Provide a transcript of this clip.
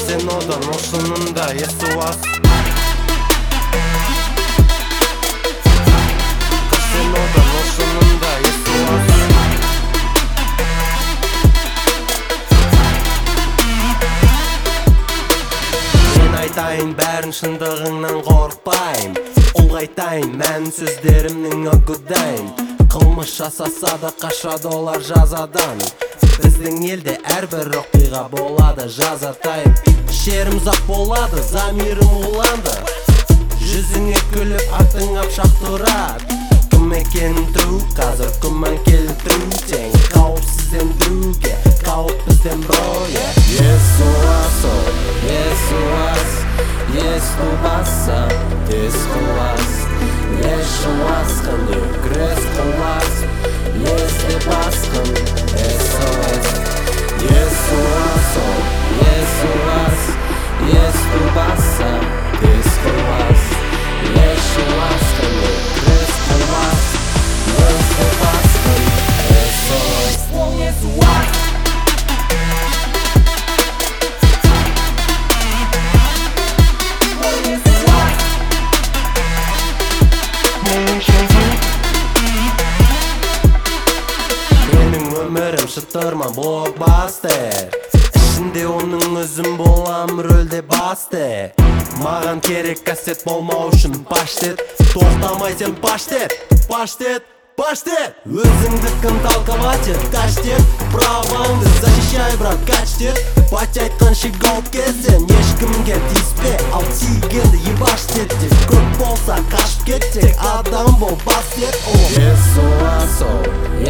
Казинодан ошонунда Есуас. Казинодан ошонунда Есуас. Мен айтайын бәрін шындығыңнан қорықпайм. Ұлғайтайын мән сөздерімнің өкүдайын. Қылмыш жасаса да қашады олар жазадан. Біздің елде әрбір оқиға болады жазатайым. Шерім зақ болады, замирім уланды. Жүзіңе күліп аттың апшақ тұрад. Кім екенін тұру, қазір күмән келтіру тең. Қауіпсіздендіруге, қауіп бізден броя. Есуас, Есуас, Есубаса, Есуас, Есуас, қанды күрес қылас. Если басқын, SOS. Есуас, Есуас, Есубаса, Есуас, Есуас, қанды күрес қылас. Если басқын, SOS. Есуас. Өмірім шытырма блокбастер. Ішінде оның өзім болам рөлде басты. Маған керек кассет болмау үшін паштет. Тоқтамай сен паштет, паштет, паштет. Өзіңдікін талқавать ет, каштет. Праваңды защищай, брат, качтет. Бать айтқанша гауп кезден ешкімге тиіспе. Ал тигенді ебаштет деп. Көп болса қашып кет, тек адам бол бастет. Есуас,